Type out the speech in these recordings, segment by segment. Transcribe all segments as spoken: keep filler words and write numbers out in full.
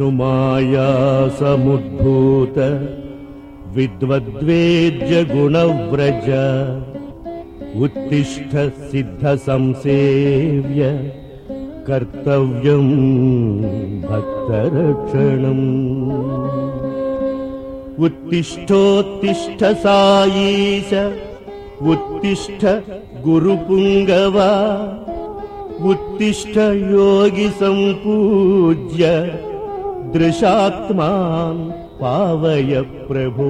विष्णुमाया समुद्भूत विद्वद्वेद्य गुणव्रज उत्तिष्ठ सिद्ध संसेव्य कर्तव्यं भक्तरक्षणम् उत्तिष्ठोत्तिष्ठ सायीश उत्तिष्ठ गुरुपुङ्गवा उत्तिष्ठ योगी सम्पूज्य दृशात्मान् पावय प्रभो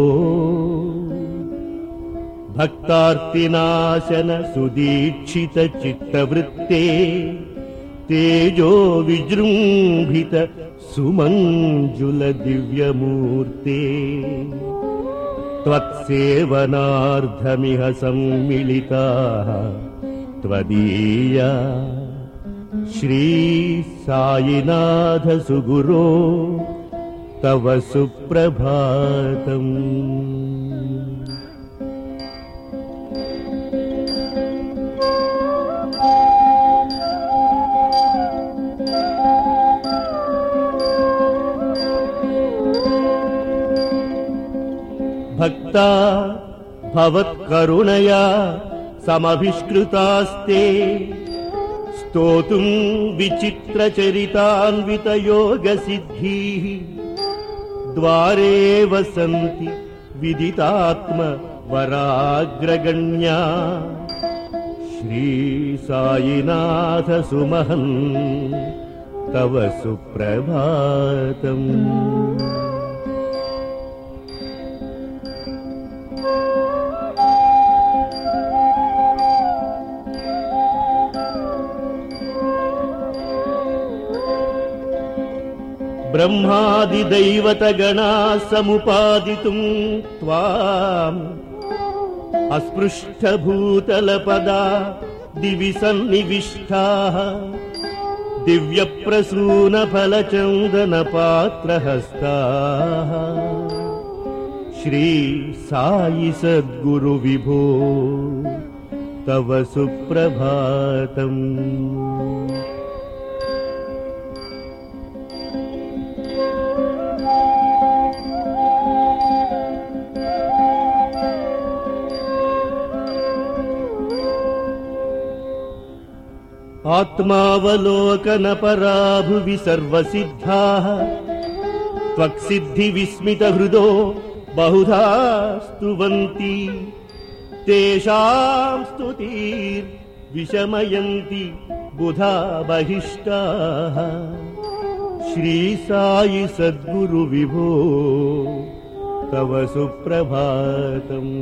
भक्तार्तिनाशन सुदीक्षित चित्तवृत्ते तेजो विजृम्भित सुमञ्जुल दिव्यमूर्ते त्वत्सेवनार्धमिह सम्मिलिताः त्वदीया श्री साईनाथ सुगुरो तव सुप्रभातम्। भक्ता भवत्करुणया समभिष्कृतास्ते स्तोतुं विचित्रचरितान्वितयोगसिद्धिः द्वारे वसन्ति विदितात्म वराग्रगण्या श्री साईनाथ सुमहन् तव सुप्रभातम्। ब्रह्मादिदैवतगणा समुपादितुं त्वाम् अस्पृष्टभूतलपदा दिवि सन्निविष्टाः दिव्यप्रसूनफलचन्दनपात्रहस्ताः श्री साई सद्गुरु विभो तव सुप्रभातम्। आत्मावलोकनपरा भुवि सर्वसिद्धाः त्वक्सिद्धिविस्मितहृदो बहुधा स्तुवन्ति तेषां स्तुतिर्विशमयन्ति बुधा बहिष्टाः श्री साई सद्गुरु विभो तव सुप्रभातम्।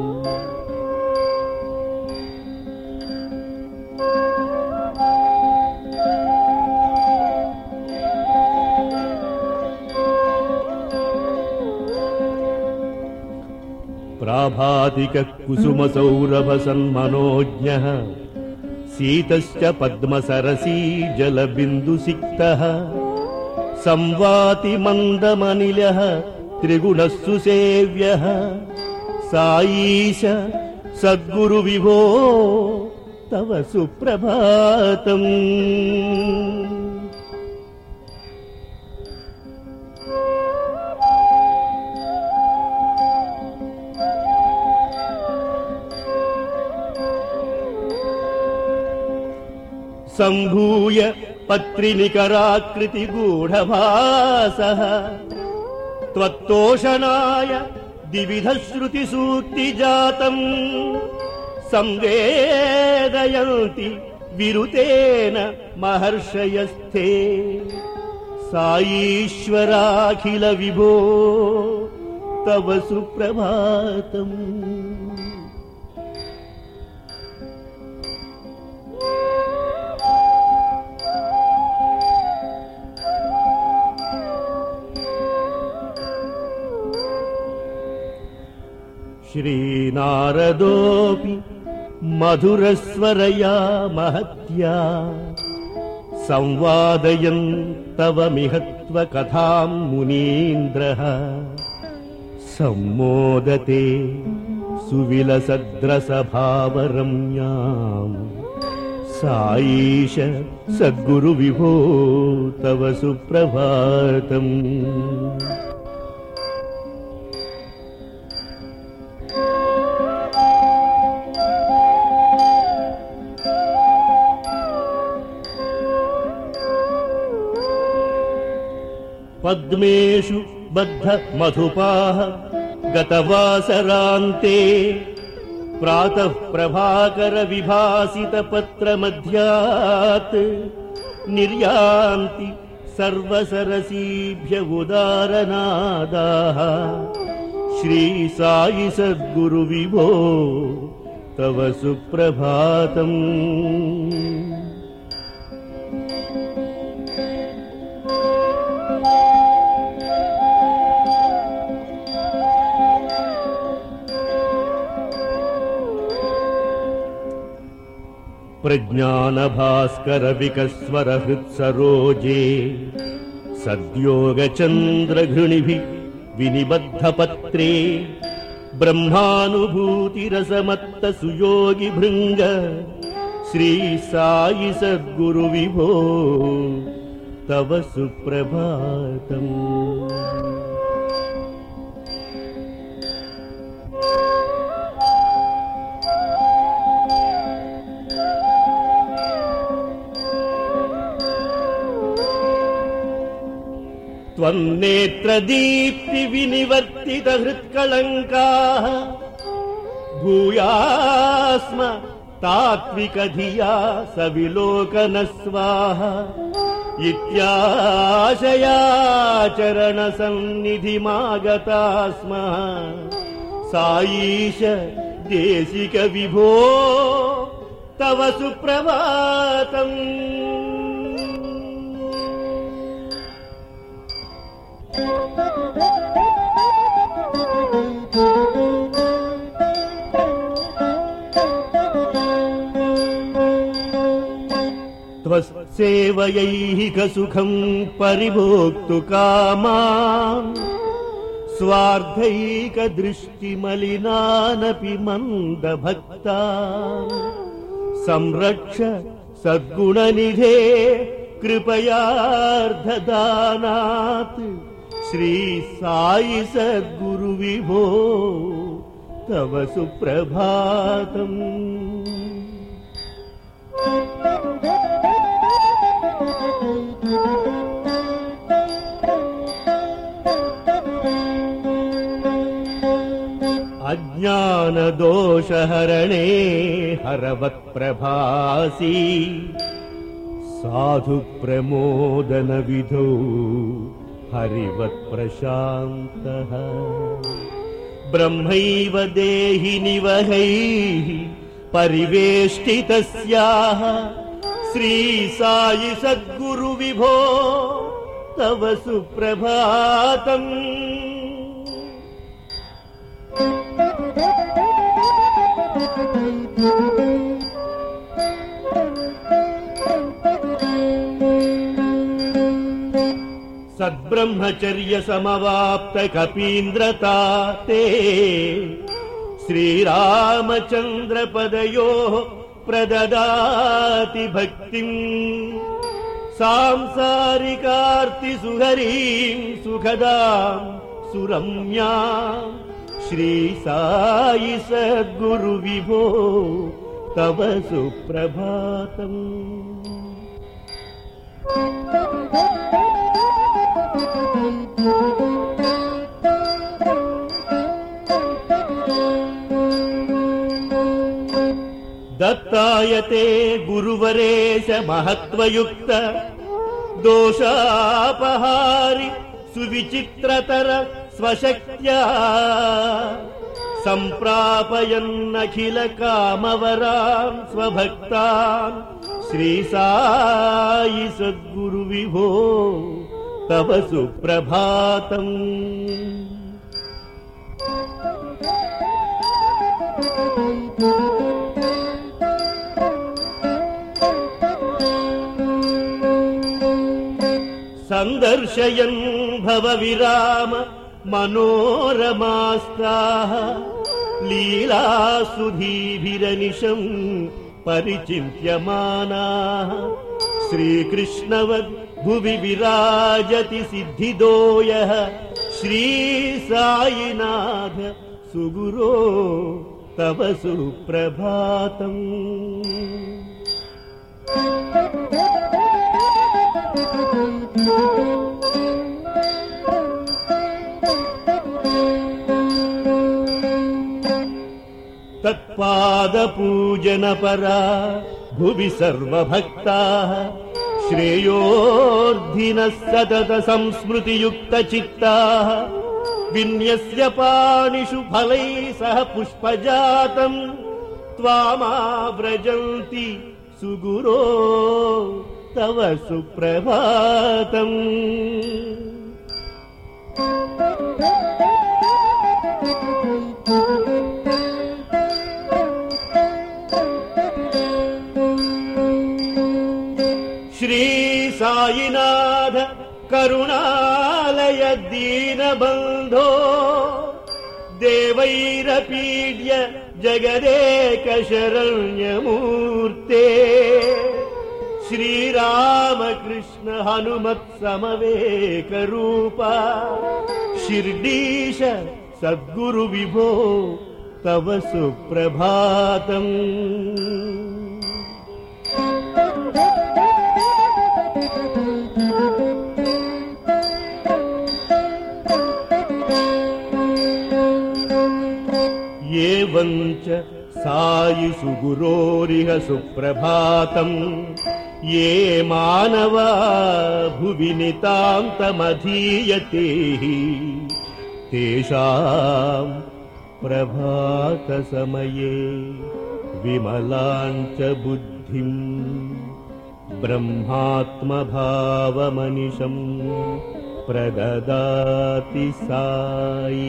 प्राभातिक कुसुम सौरभ सन्मनोज्ञः शीतश्च पद्मसरसी जलबिन्दुसिक्तः संवाति मन्दमनिलः त्रिगुणः सुसेव्यः साईश सद्गुरु विभो तव सुप्रभातम्। सम्भूय पत्रिनिकराकृतिगूढभासः त्वत्तोषणाय द्विविधश्रुतिसूक्तिजातम् संवेदयन्ति विरुतेन महर्षयस्थे साईश्वराखिल विभो तव सुप्रभातम्। श्रीनारदोऽपि मधुरस्वरया महत्या संवादयन् तव मिहत्वकथां मुनीन्द्रः सम्मोदते सुविलसद्रसभावरम्यां సాయీశ సద్గురు విభో తవ సుప్రభాతం. పద్మేషు బద్ధ మధుపాః గతవాసరాంతే ప్రాతః ప్రభాకర విభాసిత పత్రమధ్యాత్ నిర్యాంతి సర్వసరసీభ్య ఉదారనాదాః. శ్రీ సాయి సద్గురు విభో తవ సుప్రభాతం. ప్రజ్ఞాన భాస్కర వికస్వర హృత్సరోజే సద్యోగ చంద్రఘృణిభి వినిబద్ధ పత్రే బ్రహ్మానుభూతి రసమత్త సుయోగి భృంగ. శ్రీ సాయి సద్గురు విభో తవ సుప్రభాతం. త్వన్నేత్రదీప్తి వినివర్తిత హృత్కళంకాః భూయాస్మ తాత్విక ధియా సవిలోకన స్వాహ. ఇత్యాశయాచరణ సన్నిధిమాగతా స్మః. సాయీశ దేశిక విభో తవ సుప్రభాతం. త్వసేవయైక సుఖం పరిభోక్తు కామాన్ స్వార్థైక దృష్టి మలినానపి మందభక్తాన్. సంరక్ష సద్గుణనిధే కృపయార్ధదానాత్. శ్రీ సాయి సద్గురు విభో తవ సుప్రభాతం. అజ్ఞాన దోషహరణే హరవత్ప్రభాసి సాధు ప్రమోదన విధౌ హరివత్ ప్రశాంతః. బ్రహ్మైవ దేహిని వహైః పరివేష్టితస్యాః. శ్రీ సాయి సద్గురు విభో తవ సుప్రభాతం. సద్బ్రహ్మచర్య సమవాప్త కపీంద్రతా తే శ్రీరామచంద్ర పదయోః ప్రదదాతి భక్తిం. సాంసారికార్తి సుహరీం సుఖదాం సురమ్యాం. శ్రీ సాయి సద్గురు విభో తవ సుప్రభాతం. దత్తాయతే గురువరేశ మహత్వయుక్త దోషాపహారి సువిచిత్రతర స్వశక్త్యా. సంప్రాపయన్నఖిల కామవరాన్ స్వభక్తాన్. శ్రీ సాయి సద్గురు విభో తవ సుప్రభాతం. సందర్శయన్ భవ విరామ మనోరమాస్తాః లీలాసుధీభిరనిశం పరిచింత్యమానాః శ్రీకృష్ణవద్ భువి విరాజతి సిద్ధిదోయః శ్రీ సాయినాథ సుగురో తవ సుప్రభాతం. తత్పాదపూజనపరా భువి సర్వభక్తాః శ్రేయోర్థినః సతత సంస్మృతియుక్తచిత్తాః విన్యస్య పాణిషు ఫలైః సహ పుష్పజాతం త్వామావ్రజంతి సుగురో తవ సుప్రభాతం. శ్రీ సాయినాథ కరుణాలయ దీనబంధో దేవైరపీడ్య జగదేక శరణ్యమూర్తే శ్రీరామకృష్ణ హనుమత్ సమవేక రూప షిర్డీశ సద్గురు విభో తవ సుప్రభాతం. ఏవంచ సాయి సుగురోరిహ సుప్రభాతం ఏ మానవా భువి నితాంతమధీయతే తేషాం ప్రభాత సమయే విమలాంచ బుద్ధిం బ్రహ్మాత్మభావమనిశం ప్రదదాతి సాయి.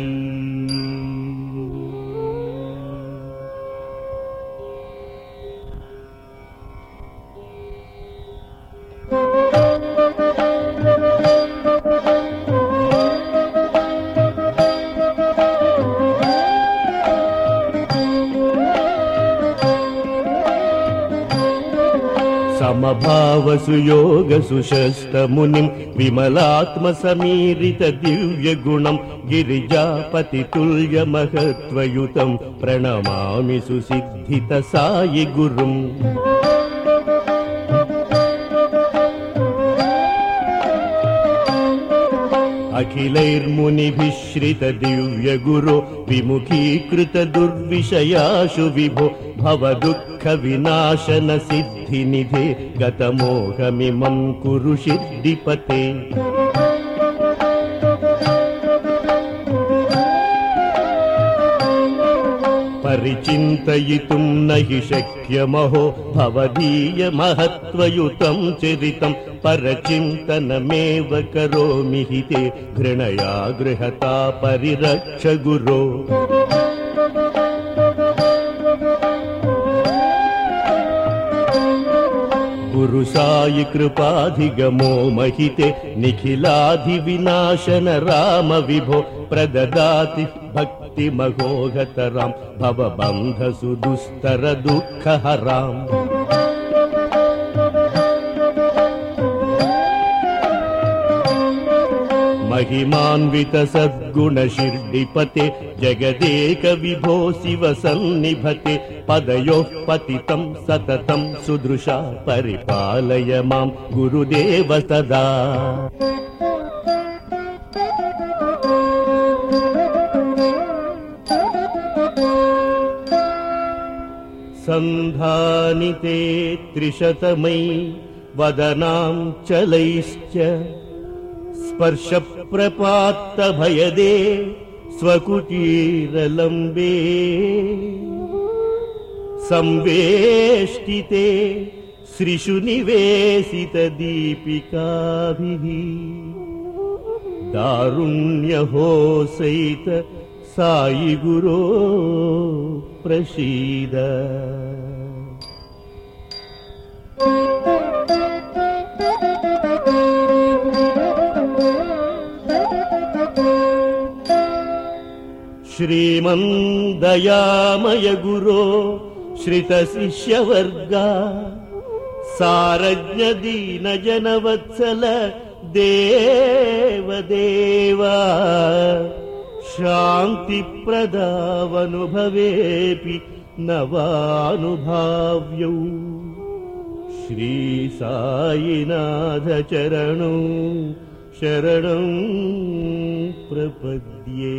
సమభావసు యోగ సుశస్తమునిం విమలాత్మ సమీరిత దివ్య గుణం గిరిజాపతి తుల్య మహత్వయుతం ప్రణమామి సుసిద్ధిత సాయి గురుం. అఖిలైర్మునిభిశ్రిత దివ్య గురో విముఖీకృత దుర్విషయాశు విభో భవ దుఃఖ వినాశన సిద్ధి నిధే గతమోహమిమం కురు సిద్ధిపతే. పరిచింతయితుం నహి శక్యమహో భవదీయ మహత్వయుతం చరితం పరచింతనమేవ కరోమి హితే ఘృణయా గృహతా పరిరక్ష గురో. గురు సాయి కృపాధిగమో మహితే నిఖిలాధి వినాశన రామ విభో ప్రదదాతి భక్తి మహోగతరాం భవబంధ సుదుస్తర దుఃఖహరాం. మహిమాన్విత సద్గుణ షిర్డిపతే జగదేక విభో శివ సన్నిభతే పదయోః పతితం సతతం సుదృశా పరిపాలయ మాం గురుదేవ సదా. సంధానితే త్రిశతమై వదనాం చలైశ్చ స్పర్శ ప్రపాత్త భయదే స్వకుటీరలంబే సంవేష్టితే శ్రీషు నివేశిత దీపికాభిః దారుణ్యహోసైత సాయి గురో ప్రసీద. శ్రీమన్ దయామయ గురో శ్రిత శిష్యవర్గా సారజ్ఞ దీన జనవత్సల దేవదేవా శాంతి ప్రదావనుభవేపి నవానుభావ్యౌ శ్రీ సాయినాథ చరణం శరణం ప్రపద్యే.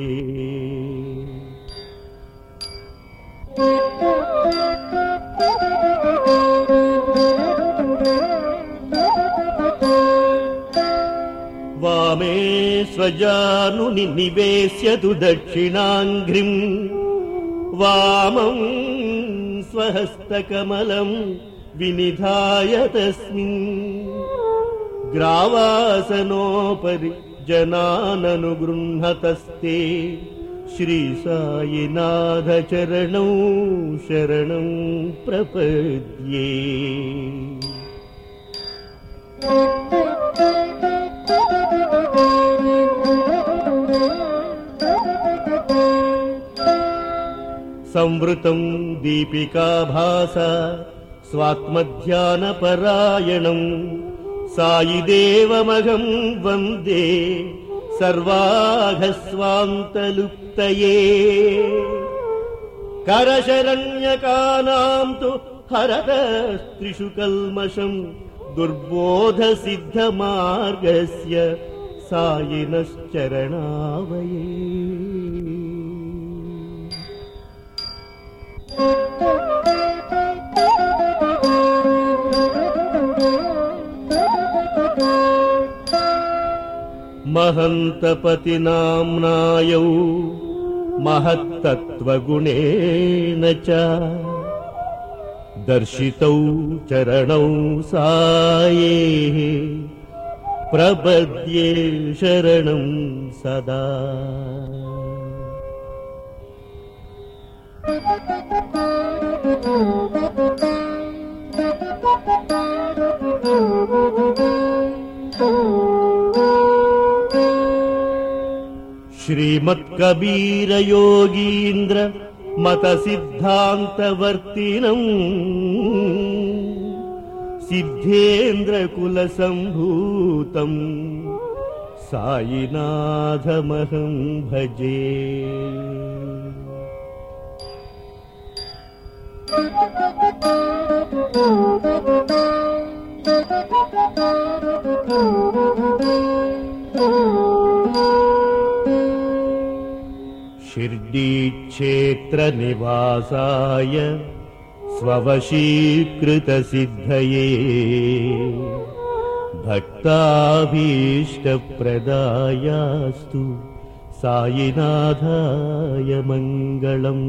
వామే స్వజానుని నివేశ్యతు దక్షిణాంఘ్రిం వామం స్వహస్తకమలం వినిధాయ తస్మిన్ గ్రావాసనోపరి జనానను గృహ్ణతస్తే శ్రీ సాయినాథ చరణం శరణం ప్రపద్యే. సంవృతం దీపికాభాస స్వాత్మధ్యానపరాయణం సాయిదేవమహం వందే సర్వాఘస్వాంతలుప్తయే. కరశరణ్యకానాం తు హరతస్త్రిషు కల్మషం దుర్బోధసిద్ధమార్గస్య సాయినశ్చరణావయే. మహంతపతినామ్నాయౌ మహత్తత్వగుణేన చ దర్శితౌ చరణౌ సాయేః ప్రపద్యే శరణం సదా. శ్రీమత్కబీర యోగీంద్ర మత సిద్ధాంతవర్తినం సిద్ధేంద్ర కుల సంభూతం సాయినాథమహం భజే. షిర్డీక్షేత్ర నివాసాయ స్వవశీకృత సిద్ధయే భక్తాభీష్టప్రదాయాస్తు సాయినాథాయ మంగళం.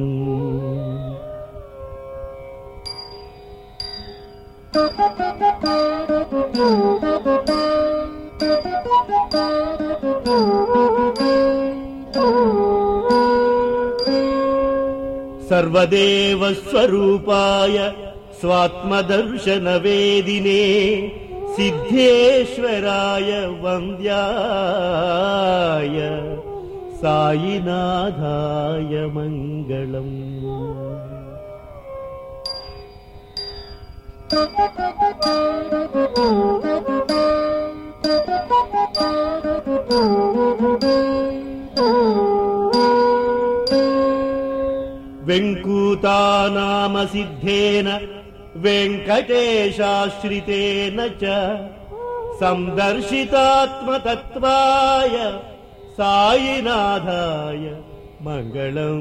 సర్వదేవ స్వరూపాయ స్వాత్మదర్శన వేదినే సిద్ధేశ్వరాయ వంద్యాయ సాయినాథాయ మంగళం. వెంకూతానామ సిద్ధేన వెంకటేశాశ్రితేన చ సందర్శితాత్మతత్వాయ సాయినాథాయ మంగళం.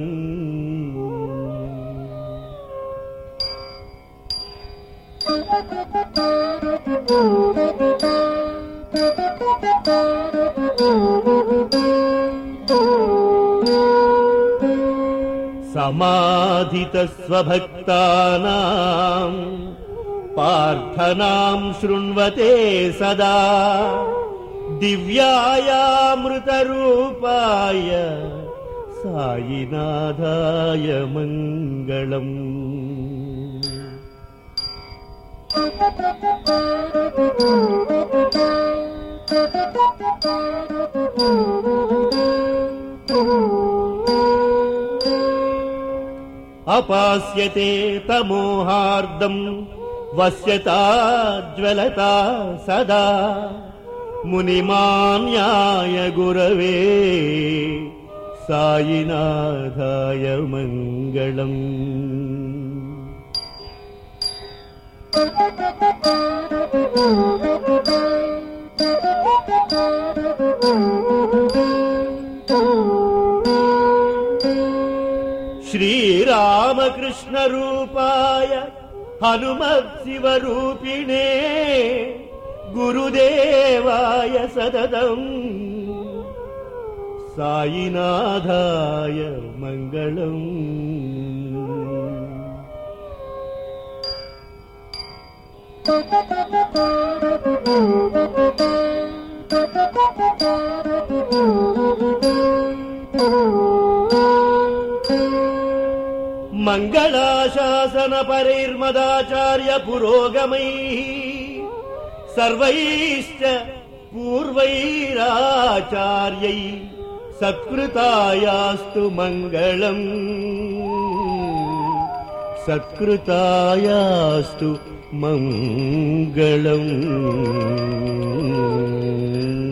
సమాధిత స్వభక్తానాం ప్రార్థనాం శృణ్వతే సదా దివ్యాయామృతరూపాయ సాయినాథాయ మంగళం. అపాస్యతే తమోహార్దం వశ్యతా జ్వలతా సదా మునిమాన్యాయ గురవే సాయినాథాయ మంగళం. శ్రీరామకృష్ణ రూపాయ హనుమత్ శివరూపిణే గురుదేవాయ సతతం సాయినాథాయ మంగళం. మంగళాశాసన పరైర్మదాచార్య పురోగమైః సర్వైశ్చ పూర్వైరాచార్యై సత్కృతాయాస్తు మంగళం సత్కృతాయాస్తు మంగళం.